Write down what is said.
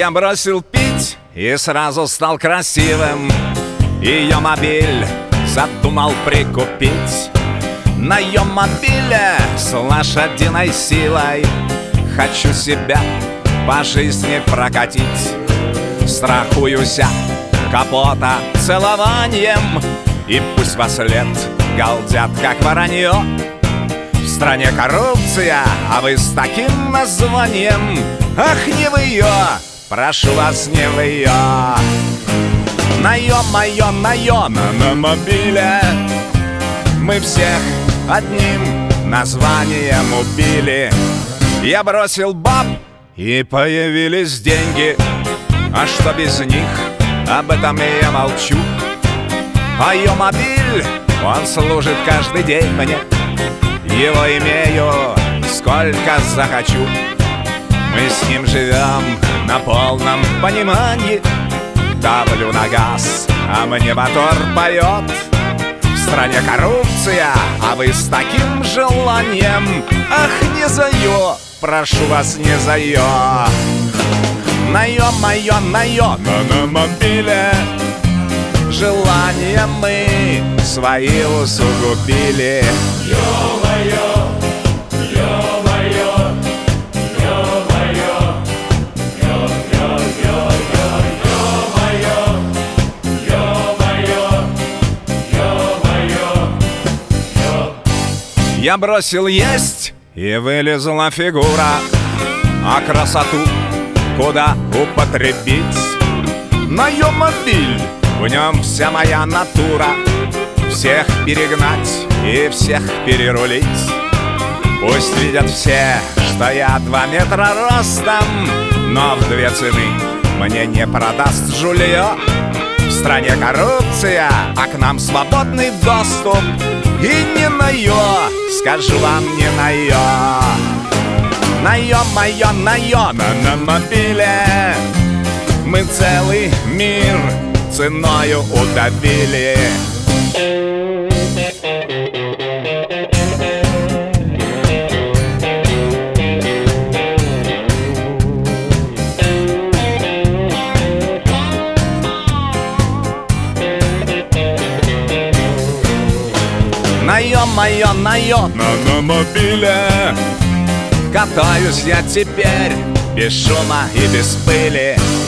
Я бросил пить и сразу стал красивым. Ее мобиль задумал прикупить. На ее мобиле с лошадиной силой хочу себя по жизни прокатить. Страхуюся капота целованием, и пусть во след галдят, как воронье. В стране коррупция, а вы с таким названием. Ах, не в ее, прошу вас, не в ее. На мобиле мы всех одним названием убили. Я бросил баб, и появились деньги. А что без них, об этом я молчу. А ее мобиль, он служит каждый день мне. Его имею, сколько захочу. Мы с ним живем на полном понимании. Давлю на газ, а мне мотор поет. В стране коррупция, а вы с таким желанием. Ах, не за ее, прошу вас, не за ее. На мобиле желания мы свои усугубили. Ё-моё, ё-моё, ё-моё, ё-ё-ё-ё-ё-моё, ё-моё, ё-моё. Я бросил есть, и вылезла фигура. А красоту куда употребить? На ее мобиль, в нем вся моя натура. Всех перегнать и всех перерулить. Пусть видят все, что я 2 метра ростом, но в 2 цены мне не продаст жулье. В стране коррупция, а к нам свободный доступ. И не на ее, скажу вам, не на ее. На мобиле мы целый мир ценою удавили. На мобиле катаюсь я теперь без шума и без пыли.